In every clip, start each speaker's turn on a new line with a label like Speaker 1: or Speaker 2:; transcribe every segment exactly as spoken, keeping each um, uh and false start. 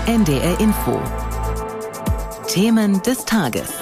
Speaker 1: N D R Info. Themen des Tages.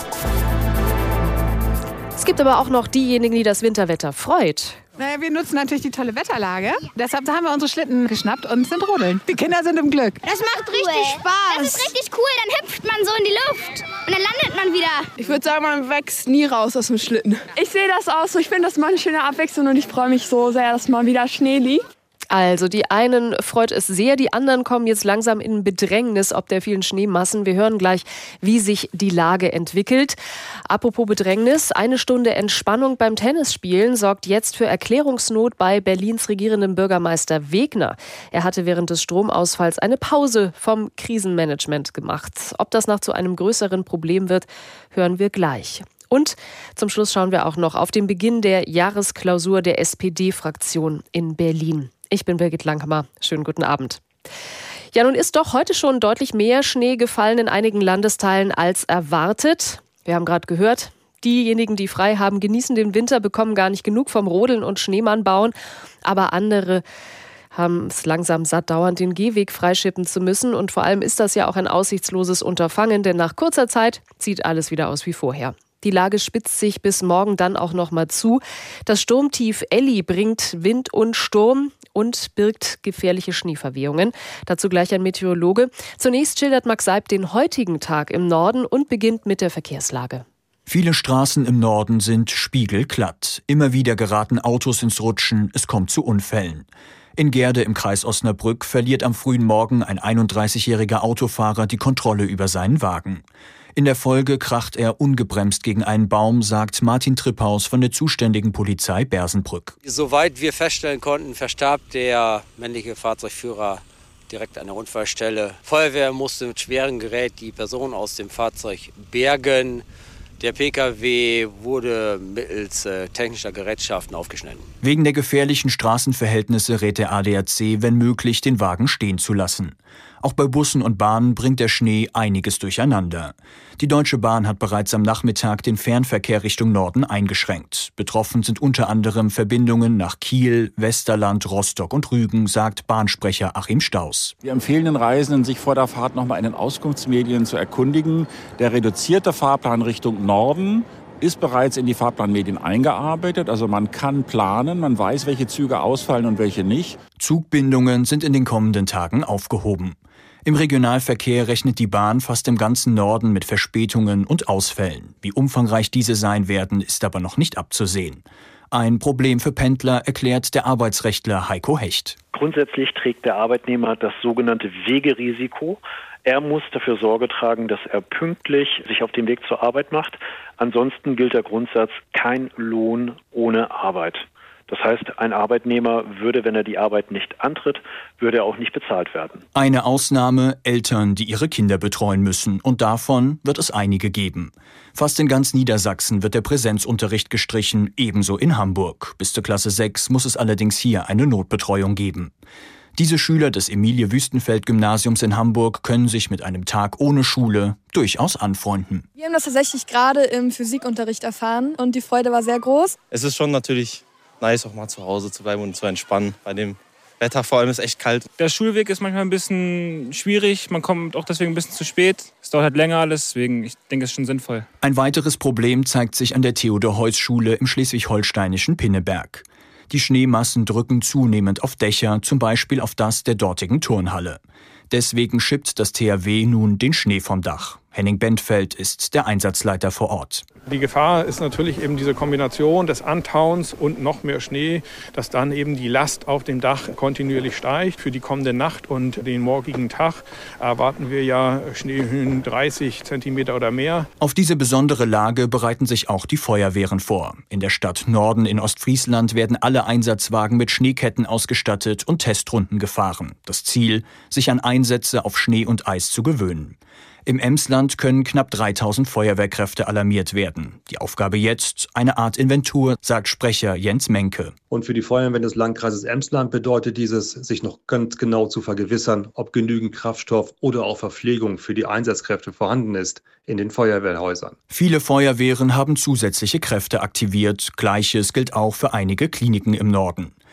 Speaker 2: Es gibt aber auch noch diejenigen, die das Winterwetter freut.
Speaker 3: Naja, wir nutzen natürlich die tolle Wetterlage. Deshalb haben wir unsere Schlitten geschnappt und sind rodeln. Die Kinder sind im Glück.
Speaker 4: Das macht richtig Spaß. Das ist richtig cool. Dann hüpft man so in die Luft und dann landet man wieder.
Speaker 5: Ich würde sagen, man wächst nie raus aus dem Schlitten. Ich sehe das auch so. Ich finde das mal eine schöne Abwechslung und ich freue mich so sehr, dass mal wieder Schnee liegt.
Speaker 2: Also die einen freut es sehr, die anderen kommen jetzt langsam in Bedrängnis ob der vielen Schneemassen. Wir hören gleich, wie sich die Lage entwickelt. Apropos Bedrängnis, eine Stunde Entspannung beim Tennisspielen sorgt jetzt für Erklärungsnot bei Berlins regierendem Bürgermeister Wegner. Er hatte während des Stromausfalls eine Pause vom Krisenmanagement gemacht. Ob das noch zu einem größeren Problem wird, hören wir gleich. Und zum Schluss schauen wir auch noch auf den Beginn der Jahresklausur der S P D-Fraktion in Berlin. Ich bin Birgit Langhammer. Schönen guten Abend. Ja, nun ist doch heute schon deutlich mehr Schnee gefallen in einigen Landesteilen als erwartet. Wir haben gerade gehört, diejenigen, die frei haben, genießen den Winter, bekommen gar nicht genug vom Rodeln und Schneemann bauen. Aber andere haben es langsam satt, dauernd den Gehweg freischippen zu müssen. Und vor allem ist das ja auch ein aussichtsloses Unterfangen, denn nach kurzer Zeit sieht alles wieder aus wie vorher. Die Lage spitzt sich bis morgen dann auch noch mal zu. Das Sturmtief Elli bringt Wind und Sturm und birgt gefährliche Schneeverwehungen. Dazu gleich ein Meteorologe. Zunächst schildert Max Seib den heutigen Tag im Norden und beginnt mit der Verkehrslage.
Speaker 6: Viele Straßen im Norden sind spiegelglatt. Immer wieder geraten Autos ins Rutschen, es kommt zu Unfällen. In Gerde im Kreis Osnabrück verliert am frühen Morgen ein einunddreißigjähriger Autofahrer die Kontrolle über seinen Wagen. In der Folge kracht er ungebremst gegen einen Baum, sagt Martin Tripphaus von der zuständigen Polizei Bersenbrück.
Speaker 7: Soweit wir feststellen konnten, verstarb der männliche Fahrzeugführer direkt an der Unfallstelle. Feuerwehr musste mit schwerem Gerät die Person aus dem Fahrzeug bergen. Der Pkw wurde mittels äh, technischer Gerätschaften aufgeschnitten.
Speaker 6: Wegen der gefährlichen Straßenverhältnisse rät der A D A C, wenn möglich, den Wagen stehen zu lassen. Auch bei Bussen und Bahnen bringt der Schnee einiges durcheinander. Die Deutsche Bahn hat bereits am Nachmittag den Fernverkehr Richtung Norden eingeschränkt. Betroffen sind unter anderem Verbindungen nach Kiel, Westerland, Rostock und Rügen, sagt Bahnsprecher Achim Staus.
Speaker 8: Wir empfehlen den Reisenden, sich vor der Fahrt nochmal in den Auskunftsmedien zu erkundigen. Der reduzierte Fahrplan Richtung Norden ist bereits in die Fahrplanmedien eingearbeitet. Also man kann planen, man weiß, welche Züge ausfallen und welche nicht.
Speaker 6: Zugbindungen sind in den kommenden Tagen aufgehoben. Im Regionalverkehr rechnet die Bahn fast im ganzen Norden mit Verspätungen und Ausfällen. Wie umfangreich diese sein werden, ist aber noch nicht abzusehen. Ein Problem für Pendler, erklärt der Arbeitsrechtler Heiko Hecht.
Speaker 9: Grundsätzlich trägt der Arbeitnehmer das sogenannte Wegerisiko. Er muss dafür Sorge tragen, dass er pünktlich sich auf den Weg zur Arbeit macht. Ansonsten gilt der Grundsatz, kein Lohn ohne Arbeit. Das heißt, ein Arbeitnehmer würde, wenn er die Arbeit nicht antritt, würde er auch nicht bezahlt werden.
Speaker 6: Eine Ausnahme, Eltern, die ihre Kinder betreuen müssen. Und davon wird es einige geben. Fast in ganz Niedersachsen wird der Präsenzunterricht gestrichen, ebenso in Hamburg. Bis zur Klasse sechs muss es allerdings hier eine Notbetreuung geben. Diese Schüler des Emilie-Wüstenfeld-Gymnasiums in Hamburg können sich mit einem Tag ohne Schule durchaus anfreunden.
Speaker 5: Wir haben das tatsächlich gerade im Physikunterricht erfahren und die Freude war sehr groß.
Speaker 10: Es ist schon natürlich nice, auch mal zu Hause zu bleiben und zu entspannen. Bei dem Wetter vor allem ist echt kalt.
Speaker 11: Der Schulweg ist manchmal ein bisschen schwierig. Man kommt auch deswegen ein bisschen zu spät. Es dauert halt länger alles, deswegen ich denke, es ist schon sinnvoll.
Speaker 6: Ein weiteres Problem zeigt sich an der Theodor-Heuss-Schule im schleswig-holsteinischen Pinneberg. Die Schneemassen drücken zunehmend auf Dächer, zum Beispiel auf das der dortigen Turnhalle. Deswegen schippt das T H W nun den Schnee vom Dach. Henning Bentfeld ist der Einsatzleiter vor Ort.
Speaker 12: Die Gefahr ist natürlich eben diese Kombination des Antauens und noch mehr Schnee, dass dann eben die Last auf dem Dach kontinuierlich steigt. Für die kommende Nacht und den morgigen Tag erwarten wir ja Schneehöhen dreißig Zentimeter oder mehr.
Speaker 6: Auf diese besondere Lage bereiten sich auch die Feuerwehren vor. In der Stadt Norden in Ostfriesland werden alle Einsatzwagen mit Schneeketten ausgestattet und Testrunden gefahren. Das Ziel, sich an Einsätze auf Schnee und Eis zu gewöhnen. Im Emsland können knapp dreitausend Feuerwehrkräfte alarmiert werden. Die Aufgabe jetzt, eine Art Inventur, sagt Sprecher Jens Menke.
Speaker 13: Und für die Feuerwehren des Landkreises Emsland bedeutet dieses, sich noch ganz genau zu vergewissern, ob genügend Kraftstoff oder auch Verpflegung für die Einsatzkräfte vorhanden ist in den Feuerwehrhäusern.
Speaker 6: Viele Feuerwehren haben zusätzliche Kräfte aktiviert. Gleiches gilt auch für einige Kliniken im Norden.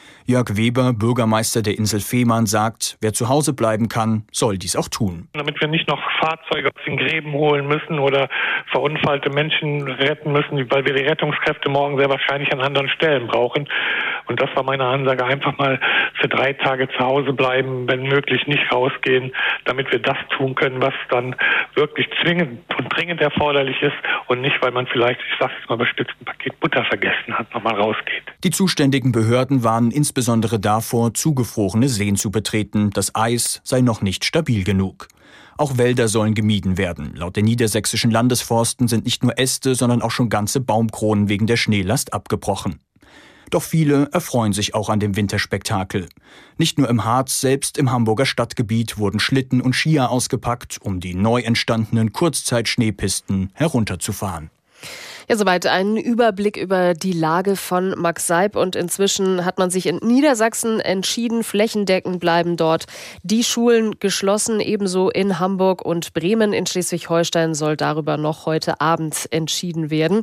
Speaker 6: Jörg Weber, Bürgermeister der Insel Fehmarn, sagt, wer zu Hause bleiben kann, soll dies auch tun.
Speaker 14: Damit wir nicht noch Fahrzeuge aus den Gräben holen müssen oder verunfallte Menschen retten müssen, weil wir die Rettungskräfte morgen sehr wahrscheinlich an anderen Stellen brauchen. Und das war meine Ansage, einfach mal für drei Tage zu Hause bleiben, wenn möglich nicht rausgehen, damit wir das tun können, was dann wirklich zwingend und dringend erforderlich ist und nicht, weil man vielleicht, ich sage jetzt mal bestützt, ein Paket Butter vergessen hat, nochmal rausgeht.
Speaker 6: Die zuständigen Behörden warnen insbesondere davor, zugefrorene Seen zu betreten. Das Eis sei noch nicht stabil genug. Auch Wälder sollen gemieden werden. Laut der niedersächsischen Landesforsten sind nicht nur Äste, sondern auch schon ganze Baumkronen wegen der Schneelast abgebrochen. Doch viele erfreuen sich auch an dem Winterspektakel. Nicht nur im Harz, selbst im Hamburger Stadtgebiet wurden Schlitten und Skier ausgepackt, um die neu entstandenen Kurzzeit-Schneepisten herunterzufahren.
Speaker 2: Ja, soweit ein Überblick über die Lage von Max Seib. Und inzwischen hat man sich in Niedersachsen entschieden, flächendeckend bleiben dort die Schulen geschlossen. Ebenso in Hamburg und Bremen. In Schleswig-Holstein soll darüber noch heute Abend entschieden werden.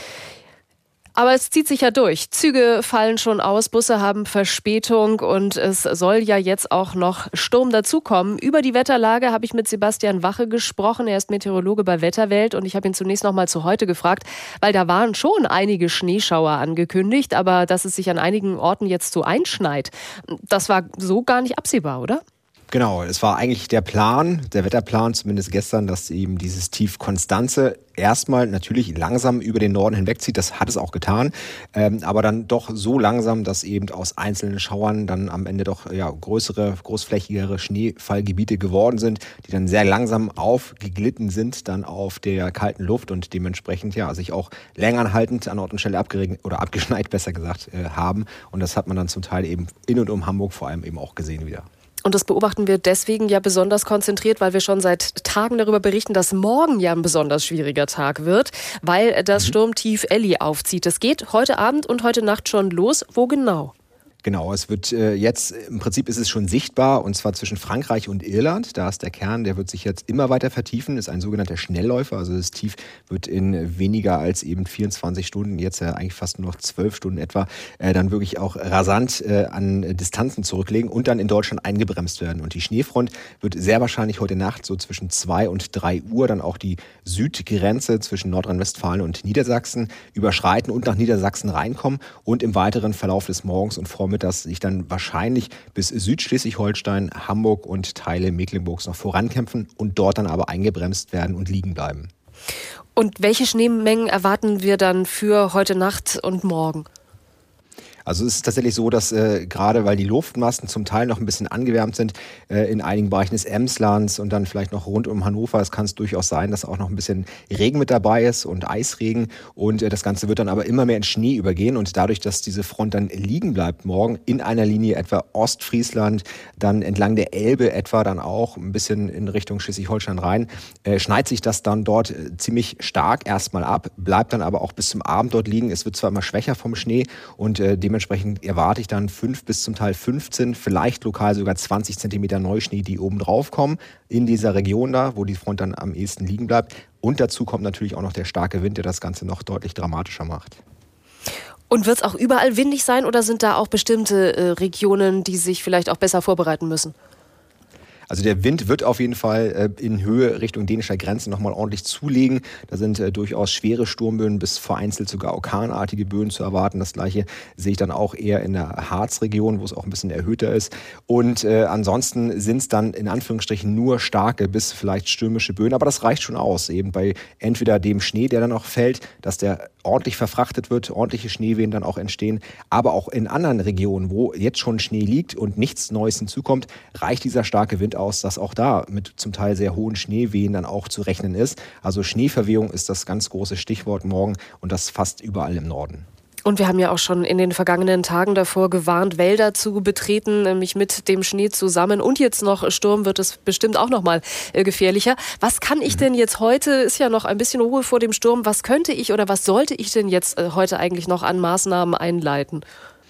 Speaker 2: Aber es zieht sich ja durch. Züge fallen schon aus, Busse haben Verspätung und es soll ja jetzt auch noch Sturm dazukommen. Über die Wetterlage habe ich mit Sebastian Wache gesprochen. Er ist Meteorologe bei Wetterwelt und ich habe ihn zunächst noch mal zu heute gefragt, weil da waren schon einige Schneeschauer angekündigt, aber dass es sich an einigen Orten jetzt so einschneit, das war so gar nicht absehbar, oder?
Speaker 15: Genau, es war eigentlich der Plan, der Wetterplan zumindest gestern, dass eben dieses Tief Konstanze erstmal natürlich langsam über den Norden hinwegzieht. Das hat es auch getan, ähm, aber dann doch so langsam, dass eben aus einzelnen Schauern dann am Ende doch ja, größere, großflächigere Schneefallgebiete geworden sind, die dann sehr langsam aufgeglitten sind dann auf der kalten Luft und dementsprechend ja sich auch länger anhaltend an Ort und Stelle abgeregnet oder abgeschneit, besser gesagt, äh, haben. Und das hat man dann zum Teil eben in und um Hamburg vor allem eben auch gesehen wieder.
Speaker 2: Und das beobachten wir deswegen ja besonders konzentriert, weil wir schon seit Tagen darüber berichten, dass morgen ja ein besonders schwieriger Tag wird, weil das Sturmtief Elli aufzieht. Es geht heute Abend und heute Nacht schon los. Wo genau?
Speaker 15: Genau, es wird äh, jetzt, im Prinzip ist es schon sichtbar, und zwar zwischen Frankreich und Irland. Da ist der Kern, der wird sich jetzt immer weiter vertiefen, ist ein sogenannter Schnellläufer. Also das Tief wird in weniger als eben vierundzwanzig Stunden, jetzt ja eigentlich fast nur noch zwölf Stunden etwa, äh, dann wirklich auch rasant äh, an Distanzen zurücklegen und dann in Deutschland eingebremst werden. Und die Schneefront wird sehr wahrscheinlich heute Nacht so zwischen zwei und drei Uhr dann auch die Südgrenze zwischen Nordrhein-Westfalen und Niedersachsen überschreiten und nach Niedersachsen reinkommen und im weiteren Verlauf des Morgens und Vormittags dass sich dann wahrscheinlich bis Südschleswig-Holstein, Hamburg und Teile Mecklenburgs noch vorankämpfen und dort dann aber eingebremst werden und liegen bleiben.
Speaker 2: Und welche Schneemengen erwarten wir dann für heute Nacht und morgen?
Speaker 15: Also es ist tatsächlich so, dass äh, gerade weil die Luftmassen zum Teil noch ein bisschen angewärmt sind, äh, in einigen Bereichen des Emslands und dann vielleicht noch rund um Hannover, es kann es durchaus sein, dass auch noch ein bisschen Regen mit dabei ist und Eisregen und äh, das Ganze wird dann aber immer mehr in Schnee übergehen und dadurch, dass diese Front dann liegen bleibt morgen in einer Linie etwa Ostfriesland, dann entlang der Elbe etwa dann auch ein bisschen in Richtung Schleswig-Holstein rein, äh, schneit sich das dann dort äh, ziemlich stark erstmal ab, bleibt dann aber auch bis zum Abend dort liegen. Es wird zwar immer schwächer vom Schnee und äh, dementsprechend Dementsprechend erwarte ich dann fünf bis zum Teil fünfzehn, vielleicht lokal sogar zwanzig Zentimeter Neuschnee, die oben drauf kommen, in dieser Region da, wo die Front dann am ehesten liegen bleibt. Und dazu kommt natürlich auch noch der starke Wind, der das Ganze noch deutlich dramatischer macht.
Speaker 2: Und wird es auch überall windig sein oder sind da auch bestimmte äh, Regionen, die sich vielleicht auch besser vorbereiten müssen?
Speaker 15: Also der Wind wird auf jeden Fall äh, in Höhe Richtung dänischer Grenze nochmal ordentlich zulegen. Da sind äh, durchaus schwere Sturmböen bis vereinzelt sogar orkanartige Böen zu erwarten. Das gleiche sehe ich dann auch eher in der Harzregion, wo es auch ein bisschen erhöhter ist. Und äh, ansonsten sind es dann in Anführungsstrichen nur starke bis vielleicht stürmische Böen. Aber das reicht schon aus, eben bei entweder dem Schnee, der dann auch fällt, dass der ordentlich verfrachtet wird, ordentliche Schneewehen dann auch entstehen. Aber auch in anderen Regionen, wo jetzt schon Schnee liegt und nichts Neues hinzukommt, reicht dieser starke Wind aus, dass auch da mit zum Teil sehr hohen Schneewehen dann auch zu rechnen ist. Also Schneeverwehung ist das ganz große Stichwort morgen und das fast überall im Norden.
Speaker 2: Und wir haben ja auch schon in den vergangenen Tagen davor gewarnt, Wälder zu betreten, nämlich mit dem Schnee zusammen. Und jetzt noch Sturm wird es bestimmt auch noch mal gefährlicher. Was kann ich denn jetzt heute, ist ja noch ein bisschen Ruhe vor dem Sturm, was könnte ich oder was sollte ich denn jetzt heute eigentlich noch an Maßnahmen einleiten?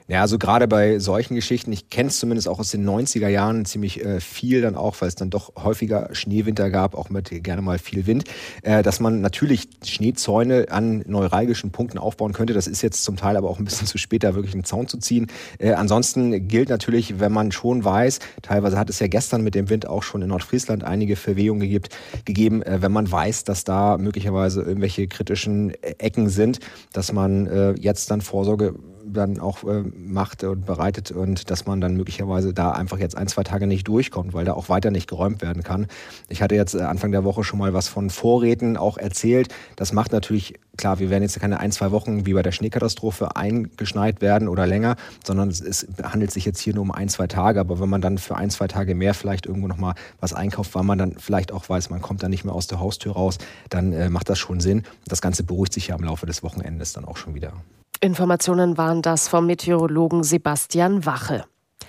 Speaker 15: Ja, also gerade bei solchen Geschichten, ich kenne es zumindest auch aus den neunziger Jahren ziemlich äh, viel dann auch, weil es dann doch häufiger Schneewinter gab, auch mit gerne mal viel Wind, äh, dass man natürlich Schneezäune an neuralgischen Punkten aufbauen könnte. Das ist jetzt zum Teil aber auch ein bisschen zu spät, da wirklich einen Zaun zu ziehen. Äh, ansonsten gilt natürlich, wenn man schon weiß, teilweise hat es ja gestern mit dem Wind auch schon in Nordfriesland einige Verwehungen gegeben, gegeben äh, wenn man weiß, dass da möglicherweise irgendwelche kritischen Ecken sind, dass man äh, jetzt dann Vorsorge dann auch äh, macht und bereitet und dass man dann möglicherweise da einfach jetzt ein, zwei Tage nicht durchkommt, weil da auch weiter nicht geräumt werden kann. Ich hatte jetzt äh, Anfang der Woche schon mal was von Vorräten auch erzählt. Das macht natürlich, klar, wir werden jetzt keine ein, zwei Wochen wie bei der Schneekatastrophe eingeschneit werden oder länger, sondern es, es handelt sich jetzt hier nur um ein, zwei Tage. Aber wenn man dann für ein, zwei Tage mehr vielleicht irgendwo nochmal was einkauft, weil man dann vielleicht auch weiß, man kommt dann nicht mehr aus der Haustür raus, dann äh, macht das schon Sinn. Das Ganze beruhigt sich ja im Laufe des Wochenendes dann auch schon wieder.
Speaker 2: Informationen waren das vom Meteorologen Sebastian Wache.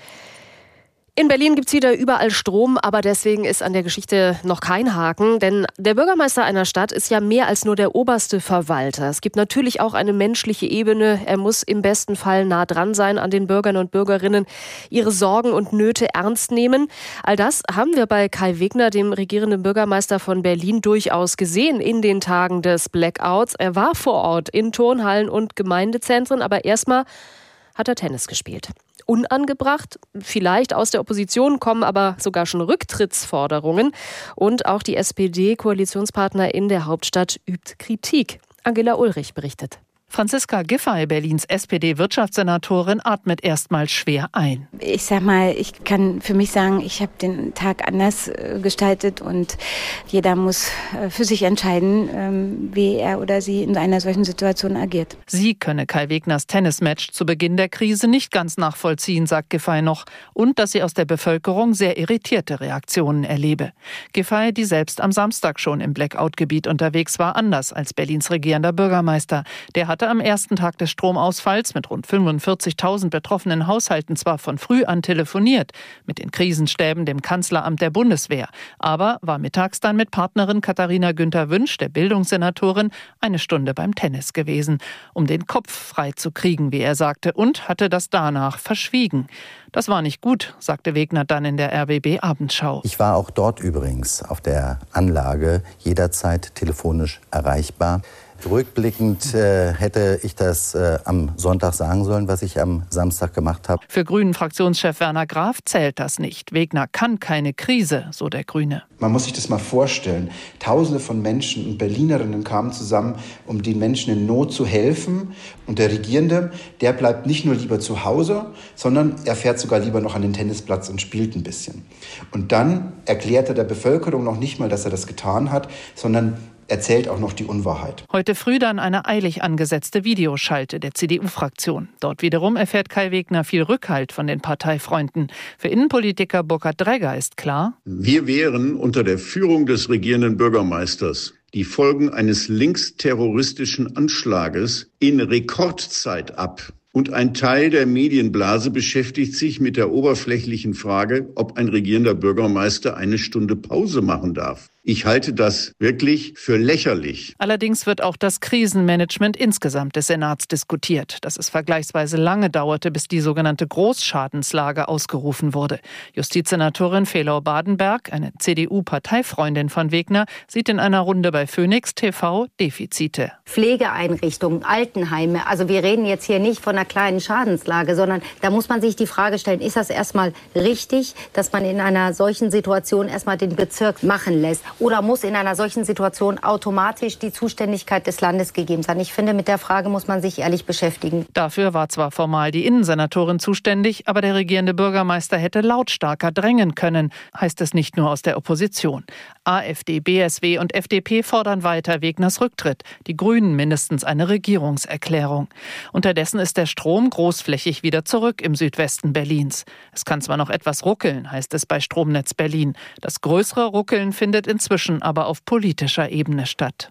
Speaker 2: In Berlin gibt es wieder überall Strom, aber deswegen ist an der Geschichte noch kein Haken, denn der Bürgermeister einer Stadt ist ja mehr als nur der oberste Verwalter. Es gibt natürlich auch eine menschliche Ebene. Er muss im besten Fall nah dran sein an den Bürgern und Bürgerinnen, ihre Sorgen und Nöte ernst nehmen. All das haben wir bei Kai Wegner, dem regierenden Bürgermeister von Berlin, durchaus gesehen in den Tagen des Blackouts. Er war vor Ort in Turnhallen und Gemeindezentren, aber erstmal hat er Tennis gespielt. Unangebracht, vielleicht aus der Opposition kommen aber sogar schon Rücktrittsforderungen. Und auch die S P D-Koalitionspartner in der Hauptstadt übt Kritik. Angela Ulrich berichtet.
Speaker 16: Franziska Giffey, Berlins S P D-Wirtschaftssenatorin, atmet erstmal schwer ein.
Speaker 17: Ich sag mal, ich kann für mich sagen, ich habe den Tag anders gestaltet und jeder muss für sich entscheiden, wie er oder sie in einer solchen Situation agiert.
Speaker 16: Sie könne Kai Wegners Tennismatch zu Beginn der Krise nicht ganz nachvollziehen, sagt Giffey noch, und dass sie aus der Bevölkerung sehr irritierte Reaktionen erlebe. Giffey, die selbst am Samstag schon im Blackout-Gebiet unterwegs war, anders als Berlins regierender Bürgermeister. Der hat hatte am ersten Tag des Stromausfalls mit rund fünfundvierzigtausend betroffenen Haushalten zwar von früh an telefoniert, mit den Krisenstäben, dem Kanzleramt der Bundeswehr, aber war mittags dann mit Partnerin Katharina Günther-Wünsch, der Bildungssenatorin, eine Stunde beim Tennis gewesen, um den Kopf frei zu kriegen, wie er sagte, und hatte das danach verschwiegen. Das war nicht gut, sagte Wegner dann in der R B B-Abendschau.
Speaker 18: Ich war auch dort übrigens auf der Anlage jederzeit telefonisch erreichbar. Rückblickend äh, hätte ich das äh, am Sonntag sagen sollen, was ich am Samstag gemacht habe.
Speaker 16: Für Grünen-Fraktionschef Werner Graf zählt das nicht. Wegner kann keine Krise, so der Grüne.
Speaker 19: Man muss sich das mal vorstellen. Tausende von Menschen und Berlinerinnen kamen zusammen, um den Menschen in Not zu helfen. Und der Regierende, der bleibt nicht nur lieber zu Hause, sondern er fährt sogar lieber noch an den Tennisplatz und spielt ein bisschen. Und dann erklärt er der Bevölkerung noch nicht mal, dass er das getan hat, sondern erzählt auch noch die Unwahrheit.
Speaker 16: Heute früh dann eine eilig angesetzte Videoschalte der C D U-Fraktion. Dort wiederum erfährt Kai Wegner viel Rückhalt von den Parteifreunden. Für Innenpolitiker Burkhard Dregger ist klar:
Speaker 20: Wir wehren unter der Führung des regierenden Bürgermeisters die Folgen eines linksterroristischen Anschlages in Rekordzeit ab. Und ein Teil der Medienblase beschäftigt sich mit der oberflächlichen Frage, ob ein regierender Bürgermeister eine Stunde Pause machen darf. Ich halte das wirklich für lächerlich.
Speaker 16: Allerdings wird auch das Krisenmanagement insgesamt des Senats diskutiert, dass es vergleichsweise lange dauerte, bis die sogenannte Großschadenslage ausgerufen wurde. Justizsenatorin Felau-Badenberg, eine C D U-Parteifreundin von Wegner, sieht in einer Runde bei Phoenix T V Defizite.
Speaker 21: Pflegeeinrichtungen, Altenheime, also wir reden jetzt hier nicht von einer kleinen Schadenslage, sondern da muss man sich die Frage stellen, ist das erstmal richtig, dass man in einer solchen Situation erstmal den Bezirk machen lässt? Oder muss in einer solchen Situation automatisch die Zuständigkeit des Landes gegeben sein? Ich finde, mit der Frage muss man sich ehrlich beschäftigen.
Speaker 16: Dafür war zwar formal die Innensenatorin zuständig, aber der regierende Bürgermeister hätte lautstarker drängen können, heißt es nicht nur aus der Opposition. AfD, B S W und F D P fordern weiter Wegners Rücktritt, die Grünen mindestens eine Regierungserklärung. Unterdessen ist der Strom großflächig wieder zurück im Südwesten Berlins. Es kann zwar noch etwas ruckeln, heißt es bei Stromnetz Berlin. Das größere Ruckeln findet inzwischen aber auf politischer Ebene statt.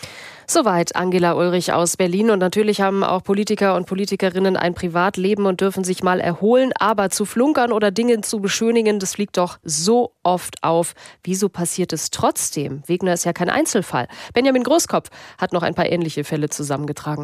Speaker 2: Soweit Angela Ulrich aus Berlin. Und natürlich haben auch Politiker und Politikerinnen ein Privatleben und dürfen sich mal erholen. Aber zu flunkern oder Dinge zu beschönigen, das fliegt doch so oft auf. Wieso passiert es trotzdem? Wegner ist ja kein Einzelfall. Benjamin Großkopf hat noch ein paar ähnliche Fälle zusammengetragen.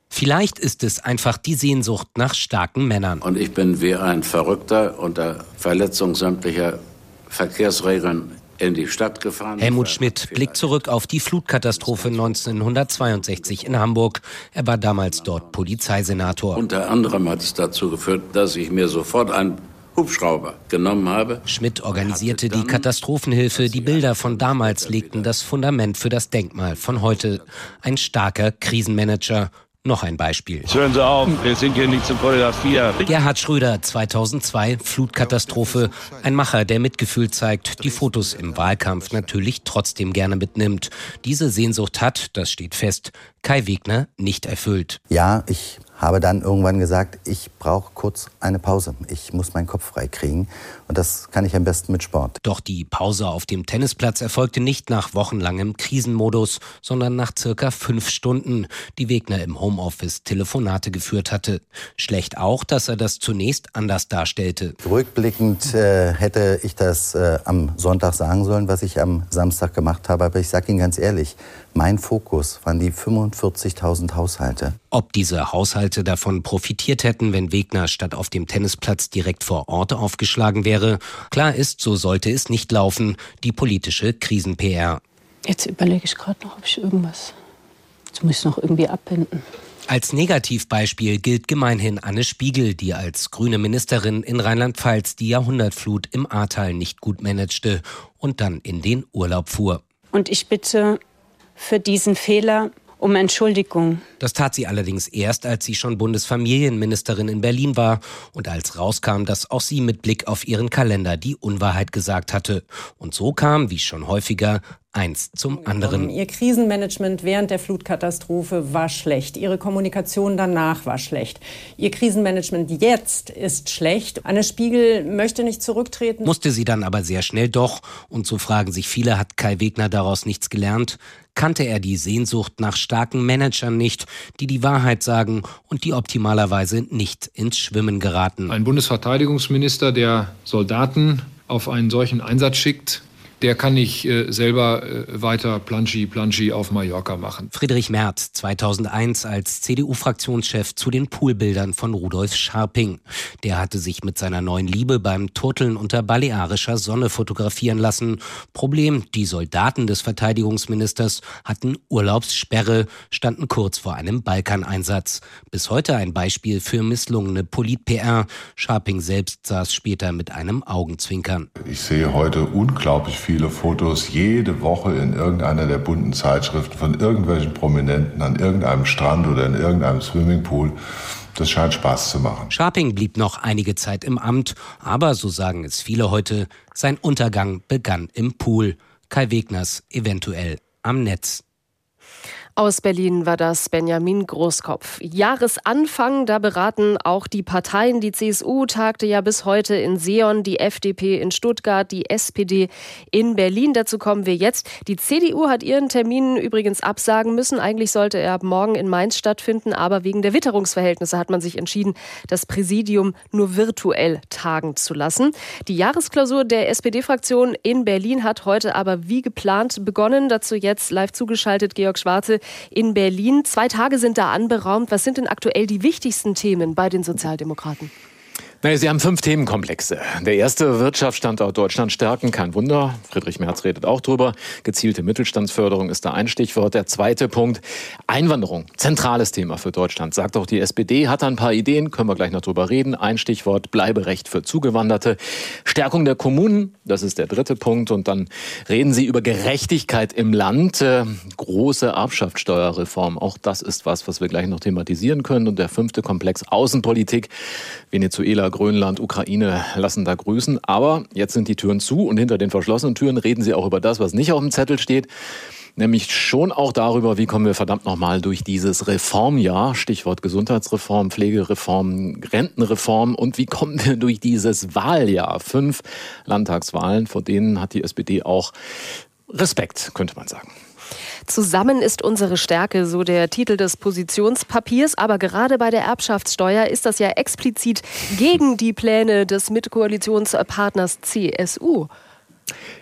Speaker 1: Vielleicht ist es einfach die Sehnsucht nach starken Männern.
Speaker 22: Und ich bin wie ein Verrückter unter Verletzung sämtlicher Verkehrsregeln in die Stadt gefahren.
Speaker 1: Helmut Schmidt blickt zurück auf die Flutkatastrophe neunzehnhundertzweiundsechzig in Hamburg. Er war damals dort Polizeisenator.
Speaker 22: Unter anderem hat es dazu geführt, dass ich mir sofort einen Hubschrauber genommen habe.
Speaker 1: Schmidt organisierte die Katastrophenhilfe. Die Bilder von damals legten das Fundament für das Denkmal von heute. Ein starker Krisenmanager. Noch ein Beispiel.
Speaker 23: Hören Sie auf, wir sind hier nicht zum Fotografieren.
Speaker 1: Gerhard Schröder, zweitausendzwei, Flutkatastrophe. Ein Macher, der Mitgefühl zeigt, die Fotos im Wahlkampf natürlich trotzdem gerne mitnimmt. Diese Sehnsucht hat, das steht fest, Kai Wegner nicht erfüllt.
Speaker 18: Ja, ich habe dann irgendwann gesagt, ich brauche kurz eine Pause. Ich muss meinen Kopf frei kriegen. Und das kann ich am besten mit Sport.
Speaker 1: Doch die Pause auf dem Tennisplatz erfolgte nicht nach wochenlangem Krisenmodus, sondern nach circa fünf Stunden, die Wegner im Homeoffice Telefonate geführt hatte. Schlecht auch, dass er das zunächst anders darstellte.
Speaker 18: Rückblickend äh, hätte ich das äh, am Sonntag sagen sollen, was ich am Samstag gemacht habe. Aber ich sage Ihnen ganz ehrlich, mein Fokus waren die fünfundvierzigtausend Haushalte.
Speaker 1: Ob diese Haushalte davon profitiert hätten, wenn Wegner statt auf dem Tennisplatz direkt vor Ort aufgeschlagen wäre, klar ist, so sollte es nicht laufen. Die politische Krisen-P R.
Speaker 24: Jetzt überlege ich gerade noch, ob ich irgendwas... Jetzt muss ich noch irgendwie abbinden.
Speaker 1: Als Negativbeispiel gilt gemeinhin Anne Spiegel, die als grüne Ministerin in Rheinland-Pfalz die Jahrhundertflut im Ahrtal nicht gut managte und dann in den Urlaub fuhr.
Speaker 24: Und ich bitte für diesen Fehler um Entschuldigung.
Speaker 1: Das tat sie allerdings erst, als sie schon Bundesfamilienministerin in Berlin war und als rauskam, dass auch sie mit Blick auf ihren Kalender die Unwahrheit gesagt hatte. Und so kam, wie schon häufiger, eins zum anderen.
Speaker 25: Ihr Krisenmanagement während der Flutkatastrophe war schlecht. Ihre Kommunikation danach war schlecht. Ihr Krisenmanagement jetzt ist schlecht. Anne Spiegel möchte nicht zurücktreten.
Speaker 1: Musste sie dann aber sehr schnell doch. Und so fragen sich viele, hat Kai Wegner daraus nichts gelernt? Kannte er die Sehnsucht nach starken Managern nicht, die die Wahrheit sagen und die optimalerweise nicht ins Schwimmen geraten?
Speaker 26: Ein Bundesverteidigungsminister, der Soldaten auf einen solchen Einsatz schickt, der kann nicht äh, selber äh, weiter Planschi-Planschi auf Mallorca machen.
Speaker 1: Friedrich Merz, zweitausendeins als C D U-Fraktionschef zu den Poolbildern von Rudolf Scharping. Der hatte sich mit seiner neuen Liebe beim Turteln unter balearischer Sonne fotografieren lassen. Problem, die Soldaten des Verteidigungsministers hatten Urlaubssperre, standen kurz vor einem Balkaneinsatz. Bis heute ein Beispiel für misslungene Polit-P R. Scharping selbst saß später mit einem Augenzwinkern.
Speaker 27: Ich sehe heute unglaublich viel viele Fotos jede Woche in irgendeiner der bunten Zeitschriften von irgendwelchen Prominenten an irgendeinem Strand oder in irgendeinem Swimmingpool. Das scheint Spaß zu machen.
Speaker 1: Scharping blieb noch einige Zeit im Amt, aber, so sagen es viele heute, sein Untergang begann im Pool. Kai Wegners eventuell am Netz.
Speaker 2: Aus Berlin war das Benjamin Großkopf. Jahresanfang, da beraten auch die Parteien. Die C S U tagte ja bis heute in Seeon, die F D P in Stuttgart, die S P D in Berlin. Dazu kommen wir jetzt. Die C D U hat ihren Termin übrigens absagen müssen. Eigentlich sollte er ab morgen in Mainz stattfinden, aber wegen der Witterungsverhältnisse hat man sich entschieden, das Präsidium nur virtuell tagen zu lassen. Die Jahresklausur der S P D-Fraktion in Berlin hat heute aber wie geplant begonnen. Dazu jetzt live zugeschaltet Georg Schwarze in Berlin. Zwei Tage sind da anberaumt. Was sind denn aktuell die wichtigsten Themen bei den Sozialdemokraten?
Speaker 28: Naja, Sie haben fünf Themenkomplexe. Der erste, Wirtschaftsstandort Deutschland stärken, kein Wunder. Friedrich Merz redet auch drüber. Gezielte Mittelstandsförderung ist da ein Stichwort. Der zweite Punkt, Einwanderung. Zentrales Thema für Deutschland, sagt auch die S P D. Hat da ein paar Ideen, können wir gleich noch drüber reden. Ein Stichwort, Bleiberecht für Zugewanderte. Stärkung der Kommunen, das ist der dritte Punkt. Und dann reden Sie über Gerechtigkeit im Land. Äh, große Erbschaftssteuerreform. Auch das ist was, was wir gleich noch thematisieren können. Und der fünfte Komplex, Außenpolitik. Venezuela, Grönland, Ukraine lassen da grüßen. Aber jetzt sind die Türen zu und hinter den verschlossenen Türen reden Sie auch über das, was nicht auf dem Zettel steht. Nämlich schon auch darüber, wie kommen wir verdammt nochmal durch dieses Reformjahr, Stichwort Gesundheitsreform, Pflegereform, Rentenreform und wie kommen wir durch dieses Wahljahr? Fünf Landtagswahlen, vor denen hat die S P D auch Respekt, könnte man sagen.
Speaker 2: Zusammen ist unsere Stärke, so der Titel des Positionspapiers. Aber gerade bei der Erbschaftssteuer ist das ja explizit gegen die Pläne des Mitkoalitionspartners C S U.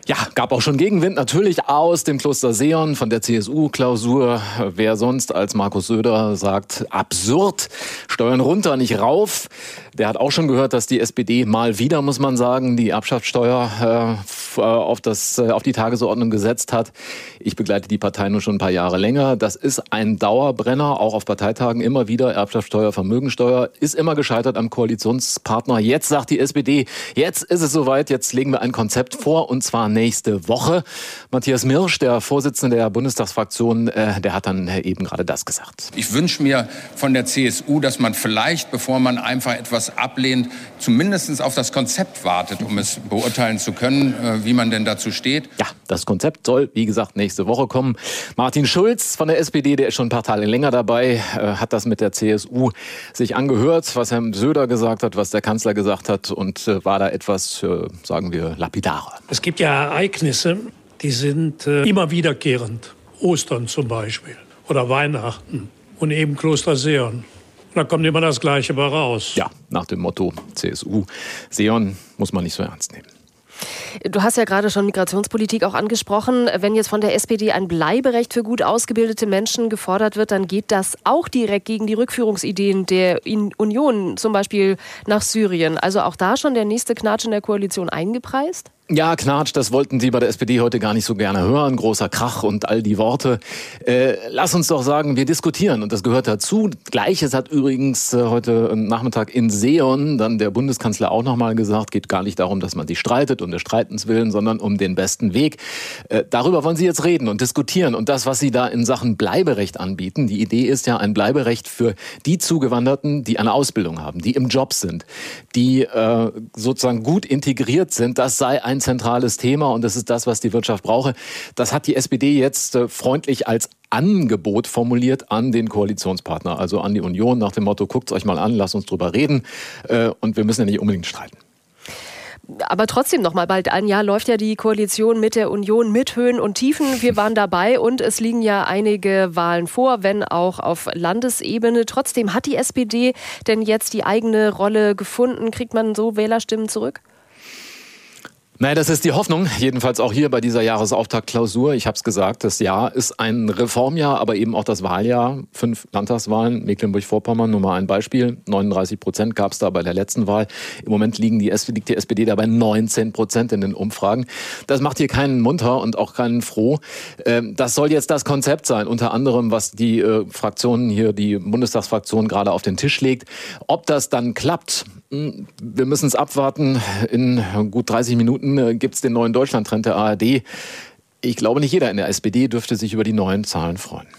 Speaker 28: Ja, gab auch schon Gegenwind natürlich aus dem Kloster Seeon von der C S U-Klausur. Wer sonst als Markus Söder sagt, absurd, Steuern runter, nicht rauf. Der hat auch schon gehört, dass die S P D mal wieder, muss man sagen, die Erbschaftssteuer äh, auf, das, äh, auf die Tagesordnung gesetzt hat. Ich begleite die Partei nur schon ein paar Jahre länger. Das ist ein Dauerbrenner, auch auf Parteitagen immer wieder. Erbschaftssteuer, Vermögensteuer ist immer gescheitert am Koalitionspartner. Jetzt sagt die S P D, jetzt ist es soweit, jetzt legen wir ein Konzept vor, und zwar nächste Woche. Matthias Mirsch, der Vorsitzende der Bundestagsfraktion, äh, der hat dann eben gerade das gesagt.
Speaker 3: Ich wünsche mir von der C S U, dass man vielleicht, bevor man einfach etwas ablehnt, zumindest auf das Konzept wartet, um es beurteilen zu können, äh, wie man denn dazu steht.
Speaker 28: Ja, das Konzept soll, wie gesagt, nächste Woche kommen. Martin Schulz von der S P D, der ist schon ein paar Tage länger dabei, äh, hat das mit der C S U sich angehört, was Herr Söder gesagt hat, was der Kanzler gesagt hat, und äh, war da etwas, äh, sagen wir, lapidarer.
Speaker 4: Es gibt ja Ereignisse, die sind äh, immer wiederkehrend. Ostern zum Beispiel oder Weihnachten und eben Kloster Seeon. Da kommt immer das Gleiche bei raus.
Speaker 28: Ja, nach dem Motto C S U, Seeon muss man nicht so ernst nehmen.
Speaker 2: Du hast ja gerade schon Migrationspolitik auch angesprochen. Wenn jetzt von der S P D ein Bleiberecht für gut ausgebildete Menschen gefordert wird, dann geht das auch direkt gegen die Rückführungsideen der Union, zum Beispiel nach Syrien. Also auch da schon der nächste Knatsch in der Koalition eingepreist?
Speaker 28: Ja, Knatsch, das wollten Sie bei der S P D heute gar nicht so gerne hören. Großer Krach und all die Worte. Äh, lass uns doch sagen, wir diskutieren, und das gehört dazu. Gleiches hat übrigens äh, heute Nachmittag in Seeon dann der Bundeskanzler auch nochmal gesagt. Geht gar nicht darum, dass man sich streitet um des Streitens willen, sondern um den besten Weg. Äh, darüber wollen Sie jetzt reden und diskutieren. Und das, was Sie da in Sachen Bleiberecht anbieten, die Idee ist ja ein Bleiberecht für die Zugewanderten, die eine Ausbildung haben, die im Job sind, die äh, sozusagen gut integriert sind. Das sei ein zentrales Thema, und das ist das, was die Wirtschaft brauche. Das hat die S P D jetzt äh, freundlich als Angebot formuliert an den Koalitionspartner, also an die Union, nach dem Motto, guckt's euch mal an, lasst uns drüber reden, äh, und wir müssen ja nicht unbedingt streiten.
Speaker 2: Aber trotzdem noch mal, bald ein Jahr läuft ja die Koalition mit der Union mit Höhen und Tiefen. Wir waren dabei, und es liegen ja einige Wahlen vor, wenn auch auf Landesebene. Trotzdem, hat die S P D denn jetzt die eigene Rolle gefunden? Kriegt man so Wählerstimmen zurück?
Speaker 28: Naja, das ist die Hoffnung, jedenfalls auch hier bei dieser Jahresauftaktklausur. Ich habe es gesagt, das Jahr ist ein Reformjahr, aber eben auch das Wahljahr. Fünf Landtagswahlen, Mecklenburg-Vorpommern, nur mal ein Beispiel. neununddreißig Prozent gab es da bei der letzten Wahl. Im Moment liegen die, liegt die S P D da bei neunzehn Prozent in den Umfragen. Das macht hier keinen munter und auch keinen froh. Das soll jetzt das Konzept sein, unter anderem, was die Fraktionen hier, die Bundestagsfraktion gerade auf den Tisch legt. Ob das dann klappt, wir müssen es abwarten. In gut dreißig Minuten gibt es den neuen Deutschland-Trend der A R D. Ich glaube, nicht jeder in der S P D dürfte sich über die neuen Zahlen freuen.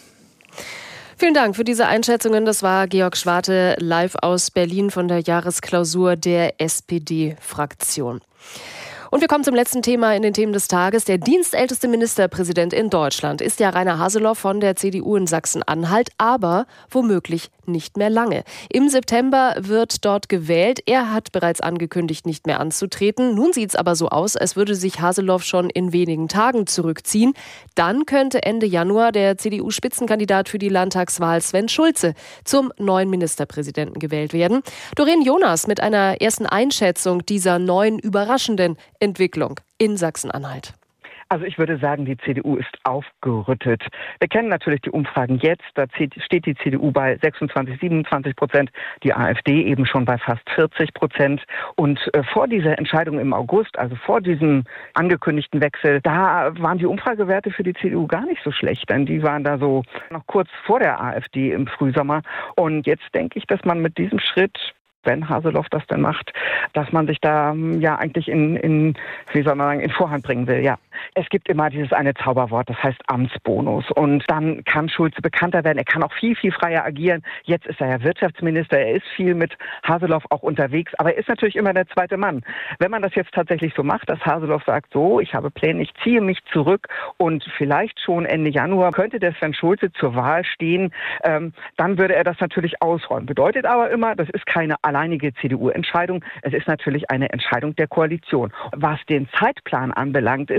Speaker 2: Vielen Dank für diese Einschätzungen. Das war Georg Schwarte live aus Berlin von der Jahresklausur der S P D-Fraktion. Und wir kommen zum letzten Thema in den Themen des Tages. Der dienstälteste Ministerpräsident in Deutschland ist ja Rainer Haseloff von der C D U in Sachsen-Anhalt, aber womöglich nicht mehr lange. Im September wird dort gewählt. Er hat bereits angekündigt, nicht mehr anzutreten. Nun sieht es aber so aus, als würde sich Haseloff schon in wenigen Tagen zurückziehen. Dann könnte Ende Januar der C D U-Spitzenkandidat für die Landtagswahl Sven Schulze zum neuen Ministerpräsidenten gewählt werden. Doreen Jonas mit einer ersten Einschätzung dieser neuen überraschenden Entwicklung in Sachsen-Anhalt.
Speaker 5: Also ich würde sagen, die C D U ist aufgerüttet. Wir kennen natürlich die Umfragen jetzt. Da steht die C D U bei sechsundzwanzig, siebenundzwanzig Prozent, die AfD eben schon bei fast vierzig Prozent. Und äh, vor dieser Entscheidung im August, also vor diesem angekündigten Wechsel, da waren die Umfragewerte für die C D U gar nicht so schlecht. Denn die waren da so noch kurz vor der AfD im Frühsommer. Und jetzt denke ich, dass man mit diesem Schritt, wenn Haseloff das denn macht, dass man sich da ja eigentlich in, in, wie soll man sagen, in Vorhand bringen will, ja. Es gibt immer dieses eine Zauberwort, das heißt Amtsbonus. Und dann kann Schulze bekannter werden. Er kann auch viel, viel freier agieren. Jetzt ist er ja Wirtschaftsminister. Er ist viel mit Haseloff auch unterwegs. Aber er ist natürlich immer der zweite Mann. Wenn man das jetzt tatsächlich so macht, dass Haseloff sagt, so, ich habe Pläne, ich ziehe mich zurück und vielleicht schon Ende Januar könnte der Sven Schulze zur Wahl stehen, ähm, dann würde er das natürlich ausräumen. Bedeutet aber immer, das ist keine alleinige C D U-Entscheidung. Es ist natürlich eine Entscheidung der Koalition. Was den Zeitplan anbelangt, sieht es ja so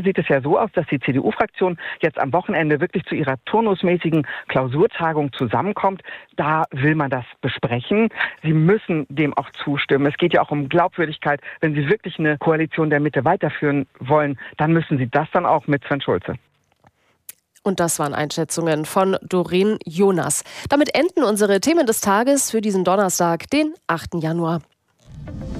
Speaker 5: so aus, dass die C D U-Fraktion jetzt am Wochenende wirklich zu ihrer turnusmäßigen Klausurtagung zusammenkommt. Da will man das besprechen. Sie müssen dem auch zustimmen. Es geht ja auch um Glaubwürdigkeit. Wenn Sie wirklich eine Koalition der Mitte weiterführen wollen, dann müssen Sie das dann auch mit Sven Schulze.
Speaker 2: Und das waren Einschätzungen von Doreen Jonas. Damit enden unsere Themen des Tages für diesen Donnerstag, den achten Januar.